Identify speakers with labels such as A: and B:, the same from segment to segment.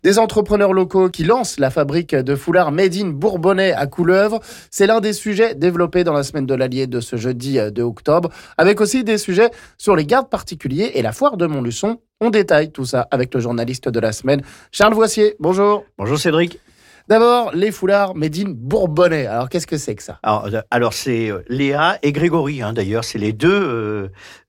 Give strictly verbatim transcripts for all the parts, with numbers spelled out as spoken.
A: Des entrepreneurs locaux qui lancent la fabrique de foulards Made in Bourbonnais à Couleuvre. C'est l'un des sujets développés dans la semaine de l'Allier de ce jeudi deux octobre, avec aussi des sujets sur les gardes particuliers et la foire de Montluçon. On détaille tout ça avec le journaliste de la semaine, Charles Voissier. Bonjour.
B: Bonjour Cédric.
A: D'abord, les foulards Made in Bourbonnais. Alors, qu'est-ce que c'est que ça ?
B: Alors, alors c'est Léa et Grégory, hein, d'ailleurs. C'est les deux, euh,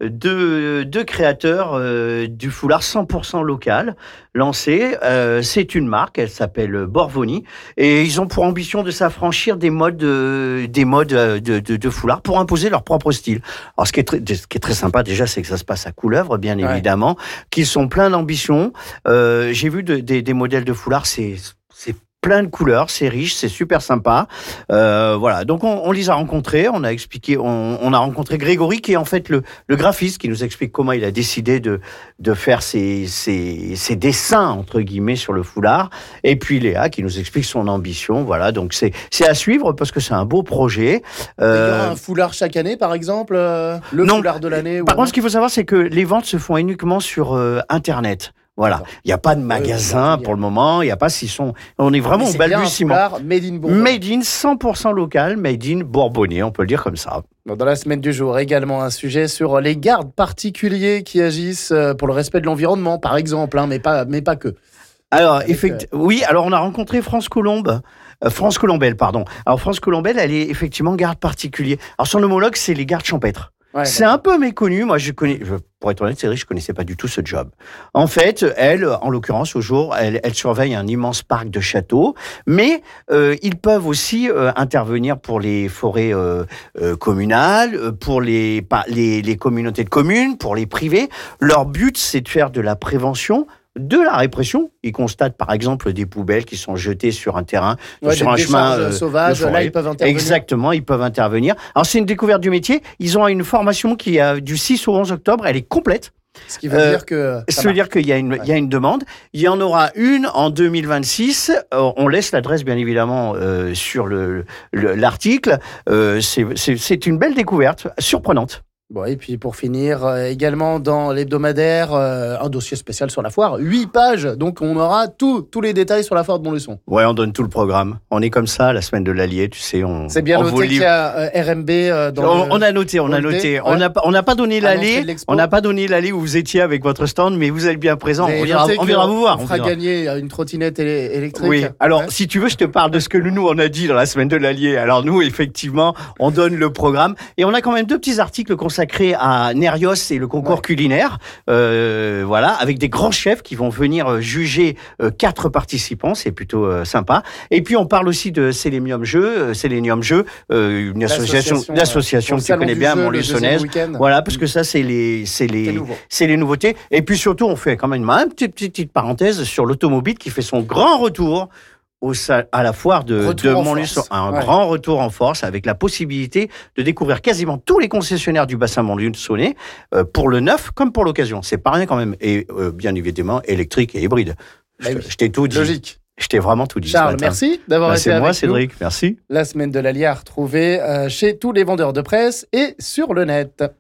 B: deux, deux créateurs euh, du foulard cent pour cent local lancé. Euh, c'est une marque, elle s'appelle Borvoni. Et ils ont pour ambition de s'affranchir des modes, euh, des modes de, de, de foulard pour imposer leur propre style. Alors, ce qui est très, ce qui est très sympa, déjà, c'est que ça se passe à Couleuvre, bien ouais. évidemment, qu'ils sont pleins d'ambition. Euh, j'ai vu de, des, des modèles de foulard, c'est, c'est plein de couleurs, c'est riche, c'est super sympa. Euh, voilà, donc on, on les a rencontrés, on a expliqué, on, on a rencontré Grégory qui est en fait le, le graphiste qui nous explique comment il a décidé de, de faire ses, ses, ses dessins entre guillemets sur le foulard. Et puis Léa qui nous explique son ambition. Voilà, donc c'est, c'est à suivre parce que c'est un beau projet.
A: Euh, il y aura un foulard chaque année, par exemple, euh, le
B: non,
A: foulard de l'année.
B: Par
A: ou
B: contre, ce qu'il faut savoir, c'est que les ventes se font uniquement sur euh, Internet. Voilà, il n'y a pas de magasin oui, pour le moment, il n'y a pas s'ils sont... On est vraiment au balbutiement.
A: Made in Bourbonnais.
B: Made in cent pour cent local, made in Bourbonnais, on peut le dire comme ça.
A: Dans la semaine du jour, également un sujet sur les gardes particuliers qui agissent pour le respect de l'environnement, par exemple, hein, mais, pas, mais pas que.
B: Alors, effect... euh... oui, alors on a rencontré France Colombe. Euh, France Colombelle, pardon. Alors, France Colombelle, elle est effectivement garde particulier. Alors, son homologue, c'est les gardes champêtres. Ouais, c'est un peu méconnu. Moi, je connais, je, pour être honnête, Cédric, je connaissais pas du tout ce job. En fait, elle, en l'occurrence, au jour, elle, elle surveille un immense parc de châteaux, mais euh, ils peuvent aussi euh, intervenir pour les forêts euh, euh, communales, pour les, pas, les, les communautés de communes, pour les privés. Leur but, c'est de faire de la prévention, de la répression. Ils constatent par exemple des poubelles qui sont jetées sur un terrain,
A: ouais,
B: sur un chemin euh,
A: sauvage. Là, ils peuvent intervenir.
B: Exactement, ils peuvent intervenir. Alors c'est une découverte du métier. Ils ont une formation qui a du six au onze octobre. Elle est complète.
A: Ce qui veut euh, dire que
B: ça veut dire qu'il y a une, ouais. il y a une demande. Il y en aura une en deux mille vingt-six. Euh, on laisse l'adresse bien évidemment euh, sur le, le l'article. Euh, c'est, c'est, c'est une belle découverte, surprenante.
A: Bon, et puis pour finir, euh, également dans l'hebdomadaire, euh, un dossier spécial sur la foire, huit pages, donc on aura tout, tous les détails sur la foire de Montluçon.
B: Ouais, on donne tout le programme. On est comme ça, la semaine de l'Allier, tu sais. On,
A: c'est bien
B: on
A: noté qu'il y a euh, R M B euh, dans
B: on,
A: le...
B: On a noté, on a noté. Ouais. On n'a on n'a pas donné l'allée, on n'a pas donné l'allée où vous étiez avec votre stand, mais vous êtes bien présent. On viendra, on viendra vous voir.
A: On fera gagner une trottinette éle- électrique.
B: Oui, alors
A: ouais.
B: si tu veux, je te parle de ce que nous, on a dit dans la semaine de l'Allier. Alors nous, effectivement, on donne le programme et on a quand même deux petits articles consacrés à Nérios et le concours ouais. culinaire, euh, voilà, avec des grands chefs qui vont venir juger euh, quatre participants, c'est plutôt euh, sympa. Et puis on parle aussi de Selenium Jeux, euh, Selenium Jeux, euh, une association,
A: l'association,
B: l'association que tu connais bien, Montluçonnaise. Voilà, parce que ça c'est les, c'est les, c'est les nouveautés. Et puis surtout, on fait quand même une petite, petite, petite parenthèse sur l'automobile qui fait son grand retour. Au, à la foire de, de Montluçon, un ouais. grand retour en force avec la possibilité de découvrir quasiment tous les concessionnaires du bassin montluçonnais euh, pour le neuf comme pour l'occasion. C'est pas rien quand même. Et euh, bien évidemment, électrique et hybride. Je, oui. je t'ai tout dit.
A: Logique.
B: Je t'ai vraiment tout dit.
A: Charles, merci d'avoir
B: bah,
A: été
B: c'est
A: avec
B: moi,
A: nous.
B: Cédric, merci.
A: La semaine de l'Allier à retrouver euh, chez tous les vendeurs de presse et sur le net.